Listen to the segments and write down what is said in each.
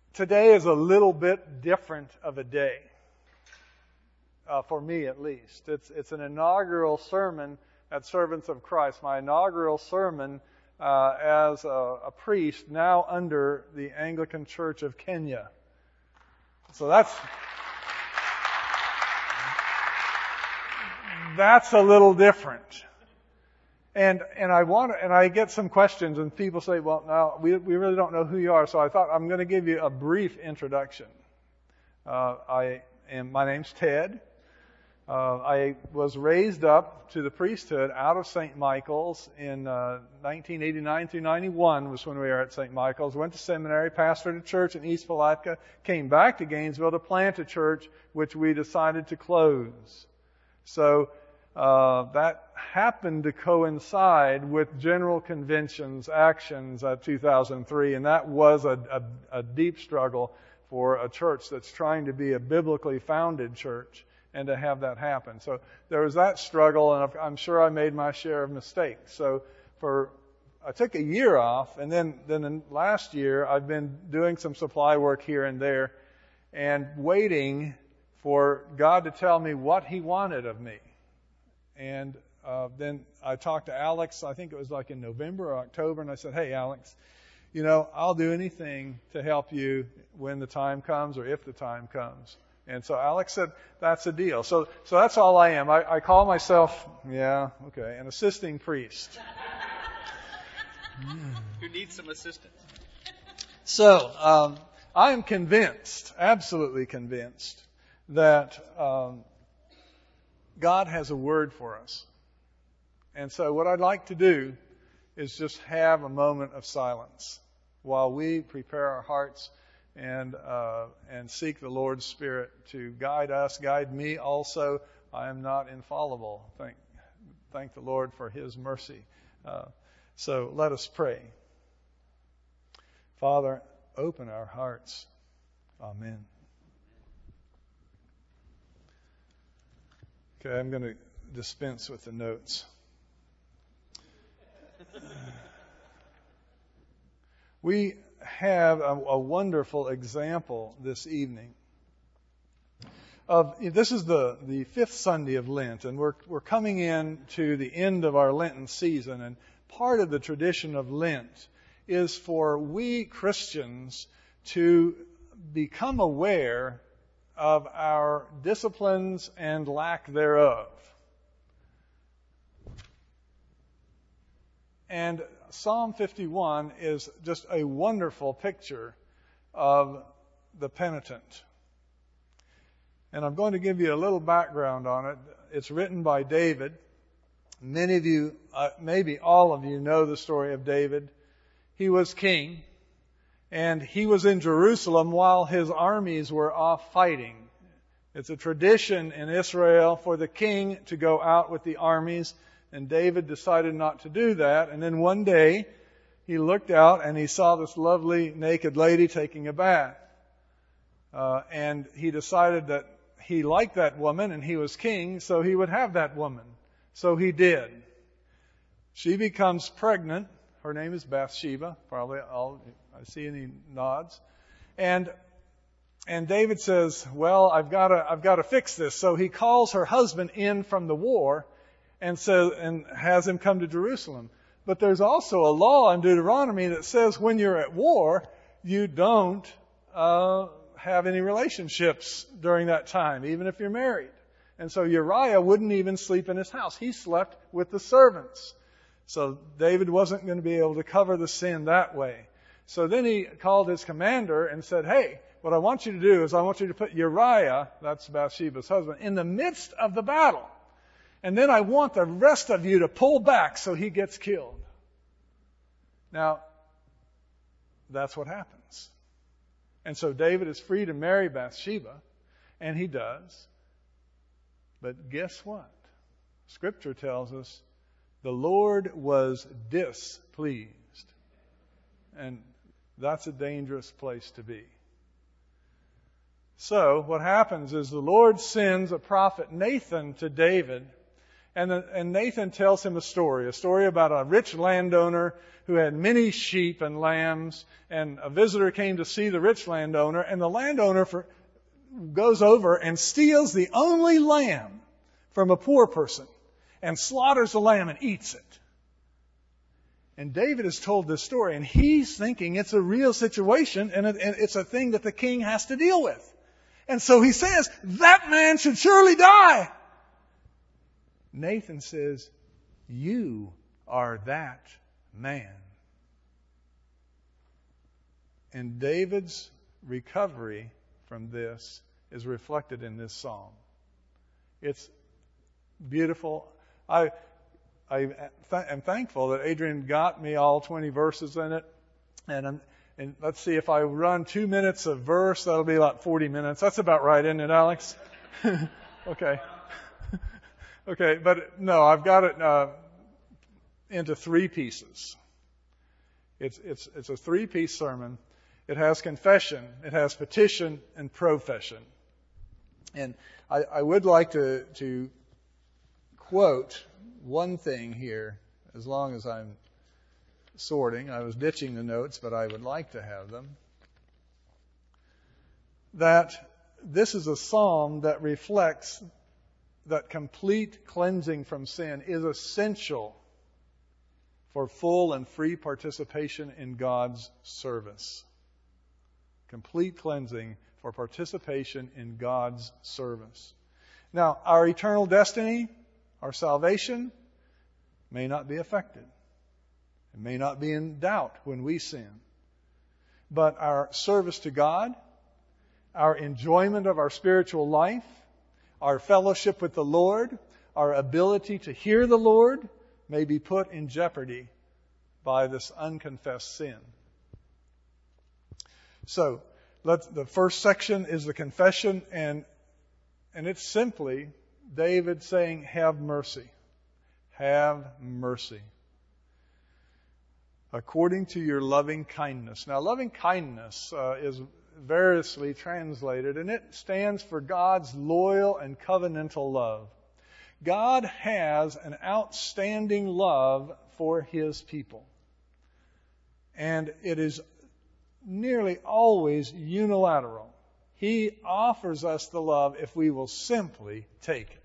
Today is a little bit different of a day, for me at least. It's an inaugural sermon at Servants of Christ, my inaugural sermon as a priest now under the Anglican Church of Kenya. So that's a little different. And I get some questions, and people say, well, no, we really don't know who you are. So I thought I'm going to give you a brief introduction. My name's Ted. I was raised up to the priesthood out of St. Michael's in 1989 through 91 was when we were at St. Michael's. Went to seminary, pastored a church in East Palatka, came back to Gainesville to plant a church, which we decided to close. So that happened to coincide with General Convention's actions at 2003, and that was a deep struggle for a church that's trying to be a biblically founded church, and to have that happen. So there was that struggle, and I'm sure I made my share of mistakes. So I took a year off, and then last year I've been doing some supply work here and there, and waiting for God to tell me what He wanted of me. And then I talked to Alex, I think it was like in November or October, and I said, hey, Alex, I'll do anything to help you when the time comes or if the time comes. And so Alex said, that's a deal. So that's all I am. I call myself, an assisting priest. Who needs some assistance. So I am convinced, absolutely convinced, that God has a word for us. And so what I'd like to do is just have a moment of silence while we prepare our hearts and seek the Lord's Spirit to guide us, guide me also. I am not infallible. Thank the Lord for His mercy. So let us pray. Father, open our hearts. Amen. Okay, I'm going to dispense with the notes. We have a wonderful example this evening this is the fifth Sunday of Lent, and we're coming in to the end of our Lenten season, and part of the tradition of Lent is for we Christians to become aware of our disciplines and lack thereof. And Psalm 51 is just a wonderful picture of the penitent. And I'm going to give you a little background on it. It's written by David. Many of you, maybe all of you, know the story of David. He was king, and he was in Jerusalem while his armies were off fighting. It's a tradition in Israel for the king to go out with the armies, and David decided not to do that. And then one day, he looked out and he saw this lovely naked lady taking a bath. And he decided that he liked that woman and he was king, so he would have that woman. So he did. She becomes pregnant. Her name is Bathsheba. Probably I see any nods. And David says, well, I've got to fix this. So he calls her husband in from the war and has him come to Jerusalem. But there's also a law in Deuteronomy that says when you're at war, you don't have any relationships during that time, even if you're married. And so Uriah wouldn't even sleep in his house. He slept with the servants. So David wasn't going to be able to cover the sin that way. So then he called his commander and said, hey, what I want you to do is I want you to put Uriah, that's Bathsheba's husband, in the midst of the battle. And then I want the rest of you to pull back so he gets killed. Now, that's what happens. And so David is free to marry Bathsheba, and he does. But guess what? Scripture tells us the Lord was displeased. And that's a dangerous place to be. So what happens is the Lord sends a prophet Nathan to David, And Nathan tells him a story about a rich landowner who had many sheep and lambs, and a visitor came to see the rich landowner, and the landowner goes over and steals the only lamb from a poor person and slaughters the lamb and eats it. And David is told this story, and he's thinking it's a real situation, and it's a thing that the king has to deal with. And so he says, that man should surely die. Nathan says, you are that man. And David's recovery from this is reflected in this psalm. It's beautiful. I am thankful that Adrian got me all 20 verses in it. And let's see, if I run 2 minutes a verse, that'll be about 40 minutes. That's about right, isn't it, Alex? Okay. Okay, but no, I've got it into 3 pieces. It's a 3-piece sermon. It has confession, it has petition, and profession. And I would like to quote one thing here, as long as I'm sorting. I was ditching the notes, but I would like to have them. That this is a psalm that reflects that complete cleansing from sin is essential for full and free participation in God's service. Complete cleansing for participation in God's service. Now, our eternal destiny, our salvation, may not be affected. It may not be in doubt when we sin. But our service to God, our enjoyment of our spiritual life, our fellowship with the Lord, our ability to hear the Lord may be put in jeopardy by this unconfessed sin. So, the first section is the confession, and it's simply David saying, have mercy. Have mercy. According to your loving kindness. Now, loving kindness is variously translated, and it stands for God's loyal and covenantal love. God has an outstanding love for His people. And it is nearly always unilateral. He offers us the love if we will simply take it.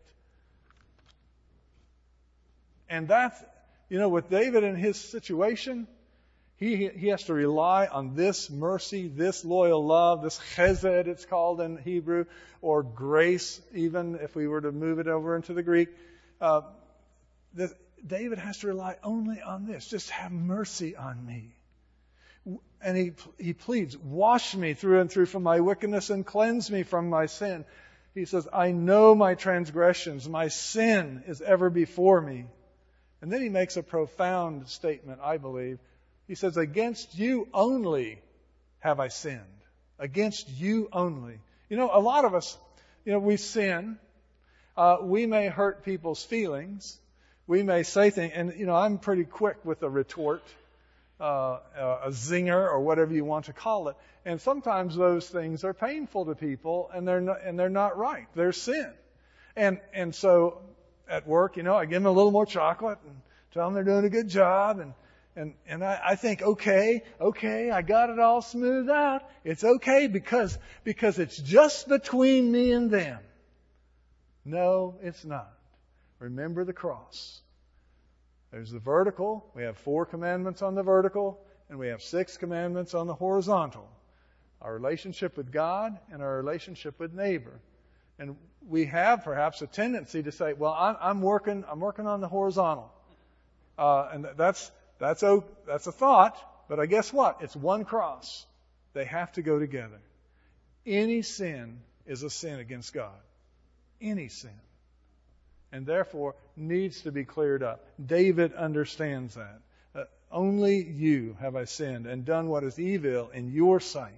And that's, with David in his situation, he has to rely on this mercy, this loyal love, this chesed it's called in Hebrew, or grace even if we were to move it over into the Greek. David has to rely only on this. Just have mercy on me. And he pleads, wash me through and through from my wickedness and cleanse me from my sin. He says, I know my transgressions. My sin is ever before me. And then he makes a profound statement, I believe. He says, against you only have I sinned. Against you only. A lot of us, we sin. We may hurt people's feelings. We may say things, and, I'm pretty quick with a retort, a zinger, or whatever you want to call it. And sometimes those things are painful to people, and they're not right. They're sin. And so at work, I give them a little more chocolate and tell them they're doing a good job, and I think, okay, I got it all smoothed out. It's okay because it's just between me and them. No, it's not. Remember the cross. There's the vertical. We have 4 commandments on the vertical, and we have 6 commandments on the horizontal. Our relationship with God and our relationship with neighbor. And we have perhaps a tendency to say, well, I'm working on the horizontal. And that's a thought, but I guess what? It's one cross. They have to go together. Any sin is a sin against God. Any sin. And therefore needs to be cleared up. David understands that. Only you have I sinned and done what is evil in your sight.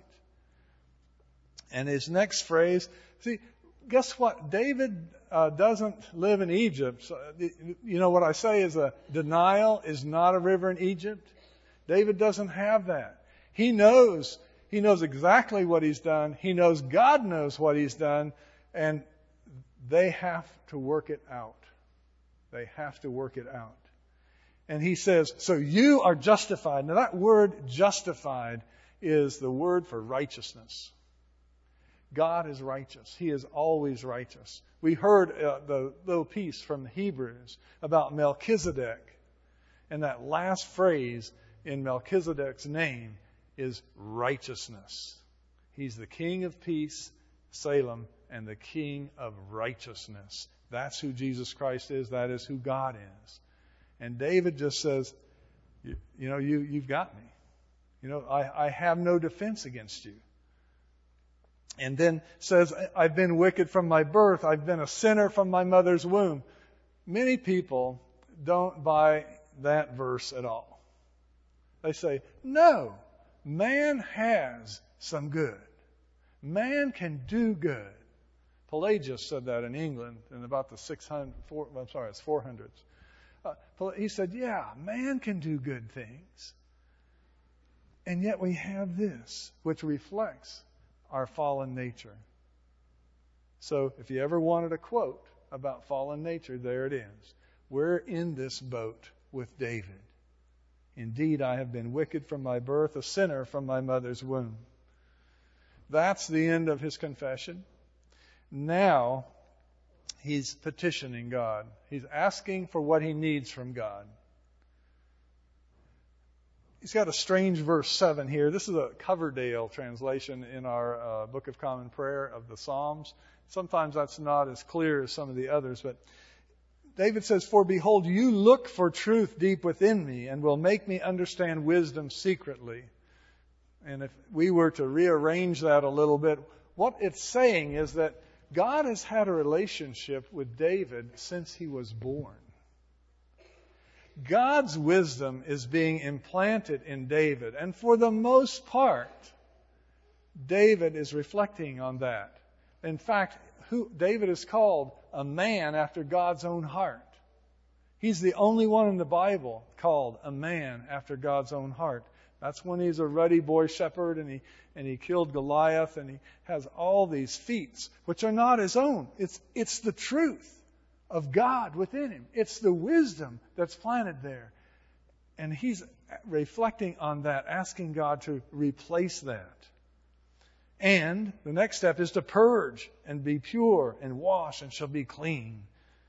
And his next phrase, guess what? David doesn't live in Egypt. So, what I say is a denial is not a river in Egypt. David doesn't have that. He knows exactly what he's done. He knows God knows what he's done. And they have to work it out. They have to work it out. And he says, so you are justified. Now that word justified is the word for righteousness. God is righteous. He is always righteous. We heard the little piece from Hebrews about Melchizedek. And that last phrase in Melchizedek's name is righteousness. He's the King of peace, Salem, and the King of righteousness. That's who Jesus Christ is. That is who God is. And David just says, you've got me. I have no defense against you. And then says, I've been wicked from my birth. I've been a sinner from my mother's womb. Many people don't buy that verse at all. They say, no, man has some good. Man can do good. Pelagius said that in England in about the 400s. He said, yeah, man can do good things. And yet we have this, which reflects our fallen nature. So if you ever wanted a quote about fallen nature, there it is. We're in this boat with David. Indeed, I have been wicked from my birth, a sinner from my mother's womb. That's the end of his confession. Now, he's petitioning God. He's asking for what he needs from God. He's got a strange verse 7 here. This is a Coverdale translation in our Book of Common Prayer of the Psalms. Sometimes that's not as clear as some of the others, but David says, for behold, you look for truth deep within me and will make me understand wisdom secretly. And if we were to rearrange that a little bit, what it's saying is that God has had a relationship with David since he was born. God's wisdom is being implanted in David. And for the most part, David is reflecting on that. In fact, David is called a man after God's own heart. He's the only one in the Bible called a man after God's own heart. That's when he's a ruddy boy shepherd and he killed Goliath and he has all these feats which are not his own. It's the truth of God within him. It's the wisdom that's planted there. And he's reflecting on that, asking God to replace that. And the next step is to purge and be pure and wash and shall be clean.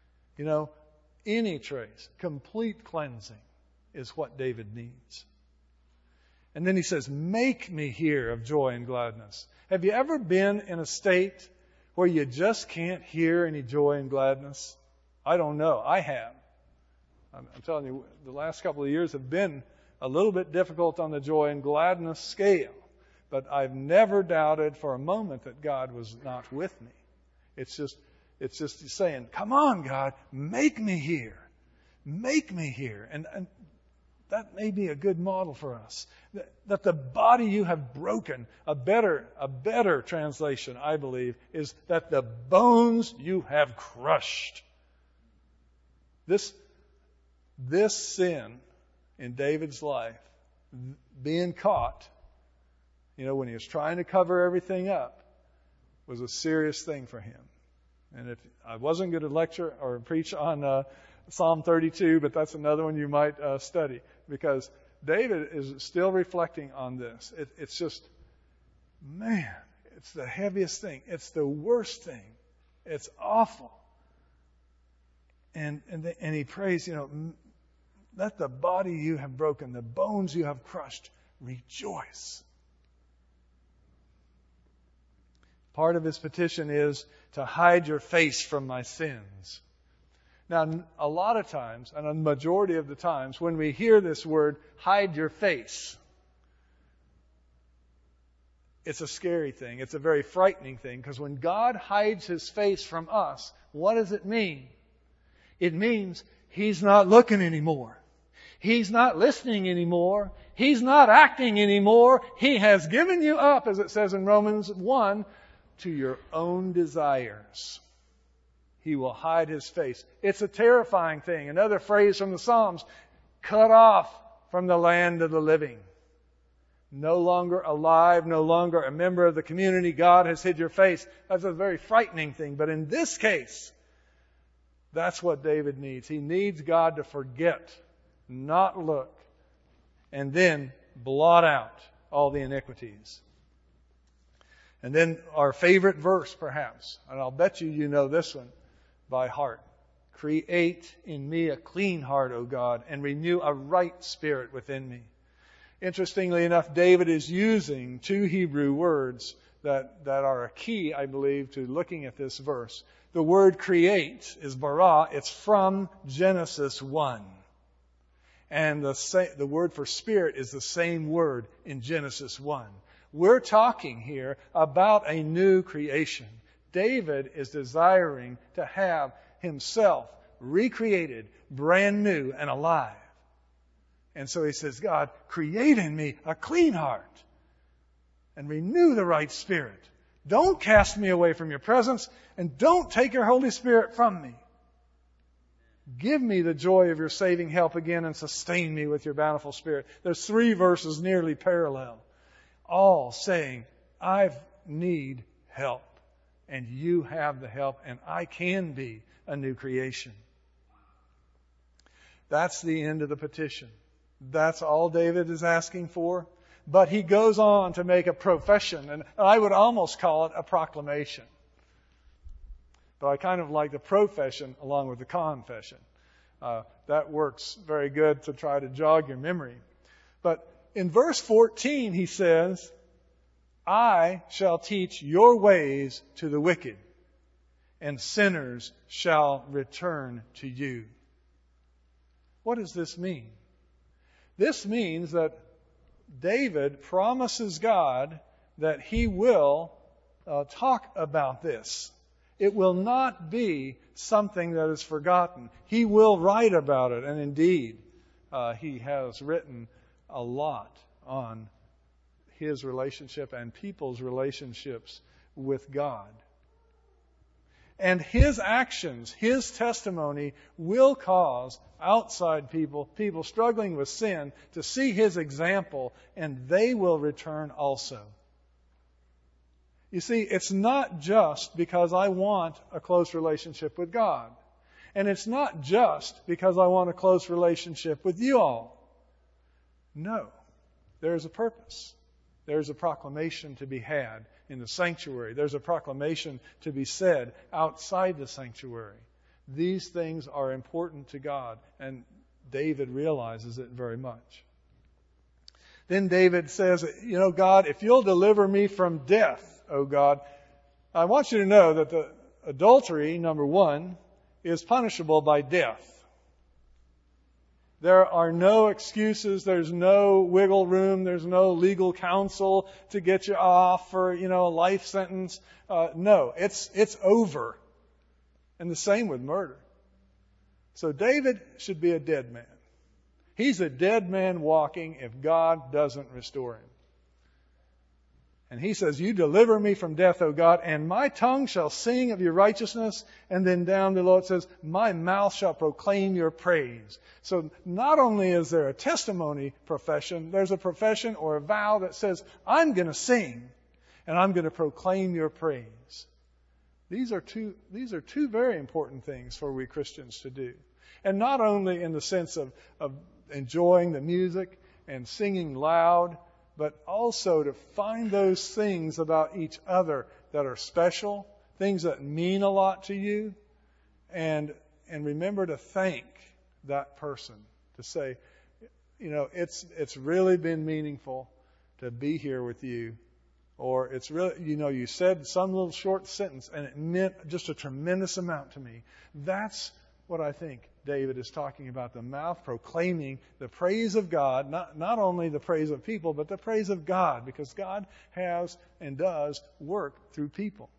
Any trace, complete cleansing is what David needs. And then he says, make me hear of joy and gladness. Have you ever been in a state where you just can't hear any joy and gladness? I don't know. I have. I'm telling you, the last couple of years have been a little bit difficult on the joy and gladness scale. But I've never doubted for a moment that God was not with me. It's just saying, come on, God, make me hear. Make me hear. And that may be a good model for us. That the body you have broken, a better translation, I believe, is that the bones you have crushed. This sin in David's life, being caught, when he was trying to cover everything up, was a serious thing for him. And if I wasn't going to lecture or preach on Psalm 32, but that's another one you might study, because David is still reflecting on this. It's just, man, it's the heaviest thing. It's the worst thing. It's awful. And he prays, let the body you have broken, the bones you have crushed, rejoice. Part of his petition is to hide your face from my sins. Now, a lot of times, and a majority of the times, when we hear this word, hide your face, it's a scary thing. It's a very frightening thing, because when God hides His face from us, what does it mean? It means He's not looking anymore. He's not listening anymore. He's not acting anymore. He has given you up, as it says in Romans 1, to your own desires. He will hide His face. It's a terrifying thing. Another phrase from the Psalms, cut off from the land of the living. No longer alive, no longer a member of the community. God has hid your face. That's a very frightening thing. But in this case, That's what David needs. He needs God to forget, not look, and then blot out all the iniquities. And then our favorite verse, perhaps, and I'll bet you know this one by heart. Create in me a clean heart, O God, and renew a right spirit within me. Interestingly enough, David is using two Hebrew words that are a key, I believe, to looking at this verse. The word create is bara. It's from Genesis 1. And the word for spirit is the same word in Genesis 1. We're talking here about a new creation. David is desiring to have himself recreated, brand new and alive. And so he says, God, create in me a clean heart and renew the right spirit. Don't cast me away from your presence, and don't take your Holy Spirit from me. Give me the joy of your saving help again and sustain me with your bountiful Spirit. There's 3 verses nearly parallel, all saying, I need help, and you have the help, and I can be a new creation. That's the end of the petition. That's all David is asking for. But he goes on to make a profession, and I would almost call it a proclamation. But I kind of like the profession along with the confession. That works very good to try to jog your memory. But in verse 14 he says, I shall teach your ways to the wicked, and sinners shall return to you. What does this mean? This means that David promises God that he will talk about this. It will not be something that is forgotten. He will write about it, and indeed, he has written a lot on his relationship and people's relationships with God. And his actions, his testimony will cause outside people struggling with sin, to see his example, and they will return also. You see, it's not just because I want a close relationship with God. And it's not just because I want a close relationship with you all. No. There's a purpose. There's a proclamation to be had in the sanctuary. There's a proclamation to be said outside the sanctuary. These things are important to God, and David realizes it very much. Then David says, God, if you'll deliver me from death, O God, I want you to know that the adultery, number 1, is punishable by death. There are no excuses. There's no wiggle room. There's no legal counsel to get you off for, a life sentence. No, it's over. And the same with murder. So David should be a dead man. He's a dead man walking if God doesn't restore him. And he says, you deliver me from death, O God, and my tongue shall sing of your righteousness. And then down below it says, my mouth shall proclaim your praise. So not only is there a testimony profession, there's a profession or a vow that says, I'm going to sing and I'm going to proclaim your praise. These are two very important things for we Christians to do. And not only in the sense of enjoying the music and singing loud, but also to find those things about each other that are special, things that mean a lot to you, and remember to thank that person, to say, it's really been meaningful to be here with you. Or it's really, you said some little short sentence and it meant just a tremendous amount to me. That's what I think David is talking about, the mouth proclaiming the praise of God, not only the praise of people, but the praise of God, because God has and does work through people.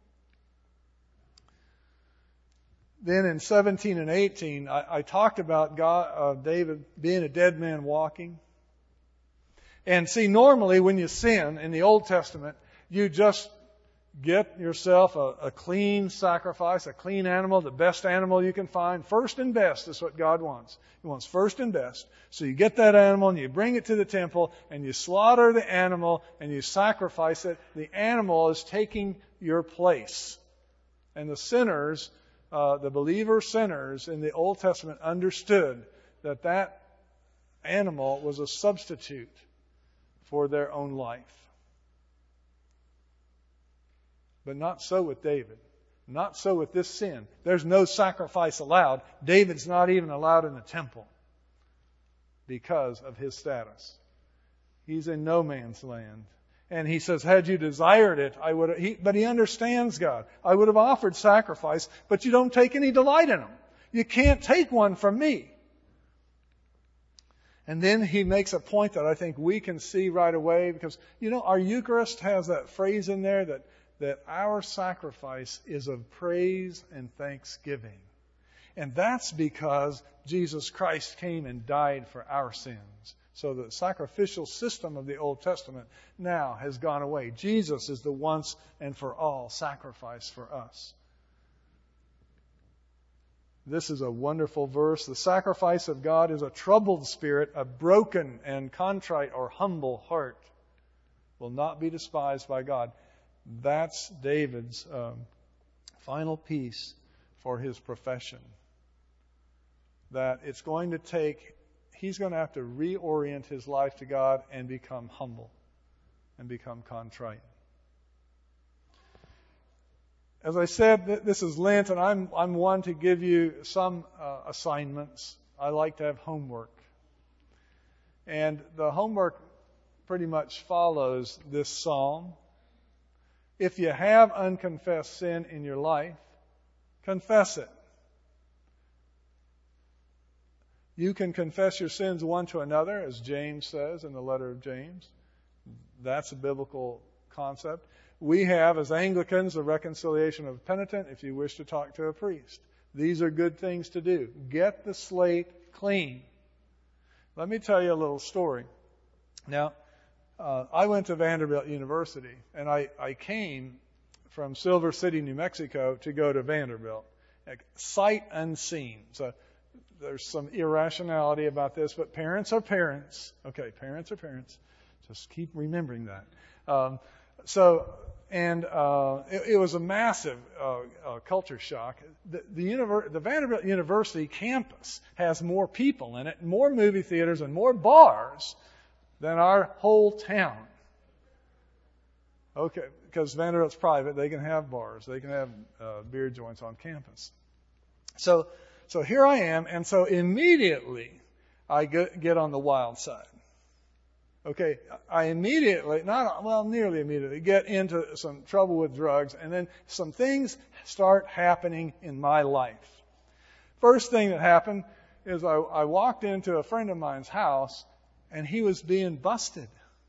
Then in 17 and 18, I talked about David being a dead man walking. And see, normally when you sin in the Old Testament, you just get yourself a clean sacrifice, a clean animal, the best animal you can find. First and best is what God wants. He wants first and best. So you get that animal and you bring it to the temple and you slaughter the animal and you sacrifice it. The animal is taking your place. And the sinners the believer sinners in the Old Testament understood that that animal was a substitute for their own life. But not so with David. Not so with this sin. There's no sacrifice allowed. David's not even allowed in the temple because of his status. He's in no man's land. And he says, had you desired it, I would have. But he understands God. I would have offered sacrifice, but you don't take any delight in them. You can't take one from me. And then he makes a point that I think we can see right away because, our Eucharist has that phrase in there that our sacrifice is of praise and thanksgiving. And that's because Jesus Christ came and died for our sins. So the sacrificial system of the Old Testament now has gone away. Jesus is the once and for all sacrifice for us. This is a wonderful verse. The sacrifice of God is a troubled spirit, a broken and contrite or humble heart will not be despised by God. That's David's final piece for his profession. That it's going to take, he's going to have to reorient his life to God and become humble and become contrite. As I said, this is Lent, and I'm one to give you some assignments. I like to have homework. And the homework pretty much follows this psalm. If you have unconfessed sin in your life, confess it. You can confess your sins one to another, as James says in the letter of James. That's a biblical concept. We have, as Anglicans, the reconciliation of a penitent if you wish to talk to a priest. These are good things to do. Get the slate clean. Let me tell you a little story. Now, I went to Vanderbilt University, and I came from Silver City, New Mexico, to go to Vanderbilt. Sight unseen. So there's some irrationality about this, but parents are parents. Okay, parents are parents. Just keep remembering that. It was a massive culture shock. The Vanderbilt University campus has more people in it, more movie theaters, and more bars than our whole town. Okay, because Vanderbilt's private, they can have bars, they can have beer joints on campus. So here I am, and so immediately I get on the wild side. Okay, I immediately, nearly immediately, get into some trouble with drugs, and then some things start happening in my life. First thing that happened is I walked into a friend of mine's house, and he was being busted.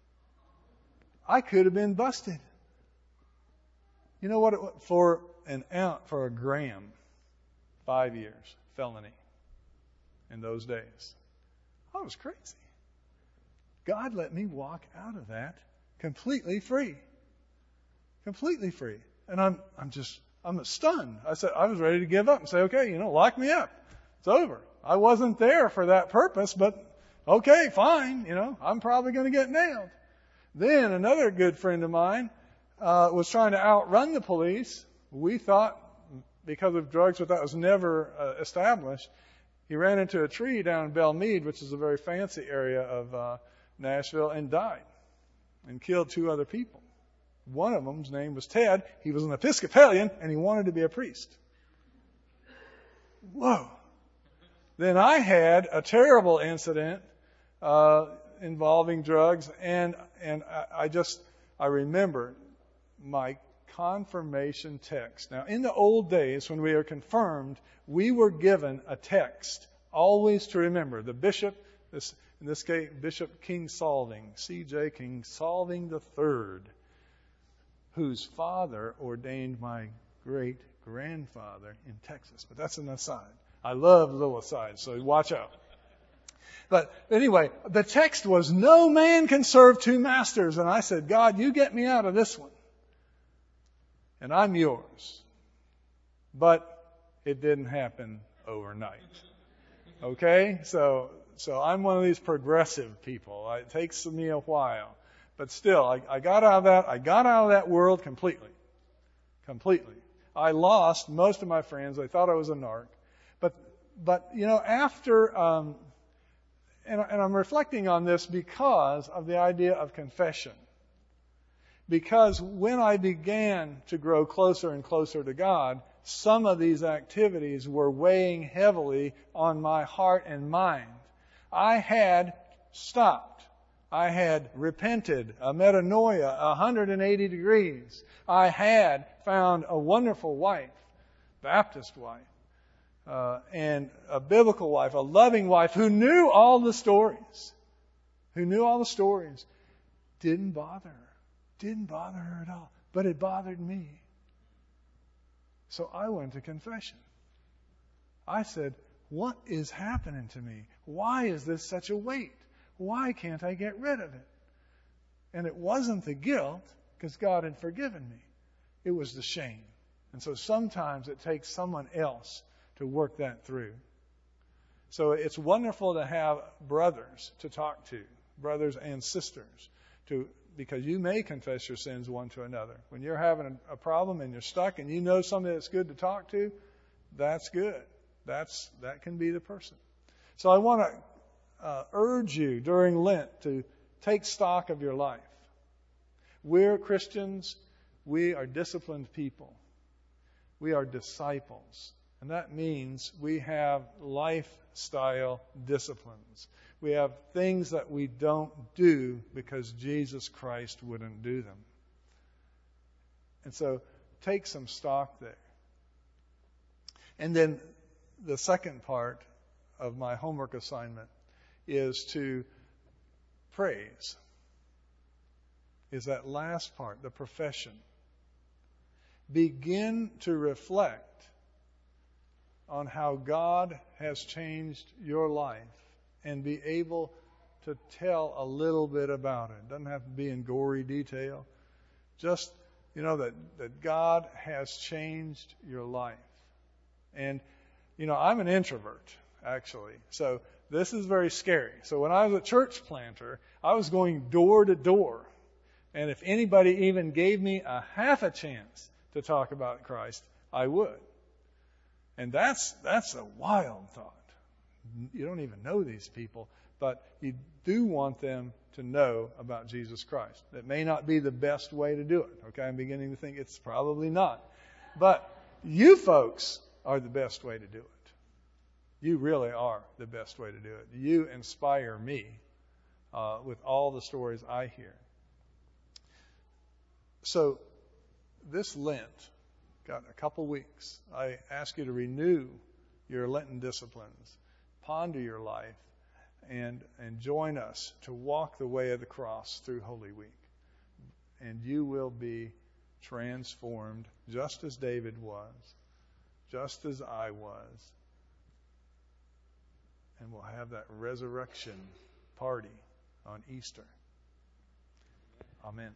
I could have been busted. You know what? For a gram, 5 years, felony, in those days. I was crazy. God let me walk out of that completely free. Completely free. And I'm stunned. I was ready to give up and say, okay, lock me up. It's over. I wasn't there for that purpose, but okay, fine. I'm probably going to get nailed. Then another good friend of mine was trying to outrun the police. We thought, because of drugs, but that was never established. He ran into a tree down in Belle Meade, which is a very fancy area of Nashville, and died and killed 2 other people. One of them's name was Ted. He was an Episcopalian, and he wanted to be a priest. Whoa. Then I had a terrible incident involving drugs, and I remember my confirmation text. Now, in the old days, when we are confirmed, we were given a text, always to remember. The bishop, in this case, Bishop King Salving, C.J. King Salving III, whose father ordained my great-grandfather in Texas. But that's an aside. I love little asides, so watch out. But anyway, the text was, no man can serve 2 masters. And I said, God, you get me out of this one. And I'm yours. But it didn't happen overnight. Okay? So I'm one of these progressive people. It takes me a while. But still, I got out of that. I got out of that world completely. Completely. I lost most of my friends. They thought I was a narc. But after, and I'm reflecting on this because of the idea of confession. Because when I began to grow closer and closer to God, some of these activities were weighing heavily on my heart and mind. I had stopped. I had repented, a metanoia, 180 degrees. I had found a wonderful wife, Baptist wife, and a biblical wife, a loving wife who knew all the stories. Didn't bother her at all. But it bothered me. So I went to confession. I said, what is happening to me? Why is this such a weight? Why can't I get rid of it? And it wasn't the guilt, because God had forgiven me. It was the shame. And so sometimes it takes someone else to work that through. So it's wonderful to have brothers to talk to, brothers and sisters, because you may confess your sins one to another. When you're having a problem and you're stuck and you know somebody that's good to talk to, that's good. That can be the person. So I want to urge you during Lent to take stock of your life. We're Christians. We are disciplined people. We are disciples. And that means we have lifestyle disciplines. We have things that we don't do because Jesus Christ wouldn't do them. And so take some stock there. And then the second part of my homework assignment is to praise. Is that last part, the profession. Begin to reflect on how God has changed your life and be able to tell a little bit about it. Doesn't have to be in gory detail. Just, that God has changed your life. And, I'm an introvert, actually. So this is very scary. So when I was a church planter, I was going door to door. And if anybody even gave me a half a chance to talk about Christ, I would. And that's a wild thought. You don't even know these people, but you do want them to know about Jesus Christ. That may not be the best way to do it. Okay, I'm beginning to think it's probably not. But you folks are the best way to do it. You really are the best way to do it. You inspire me with all the stories I hear. So this Lent, got a couple weeks, I ask you to renew your Lenten disciplines, ponder your life, and join us to walk the way of the cross through Holy Week. And you will be transformed just as David was, just as I was. And we'll have that resurrection party on Easter. Amen.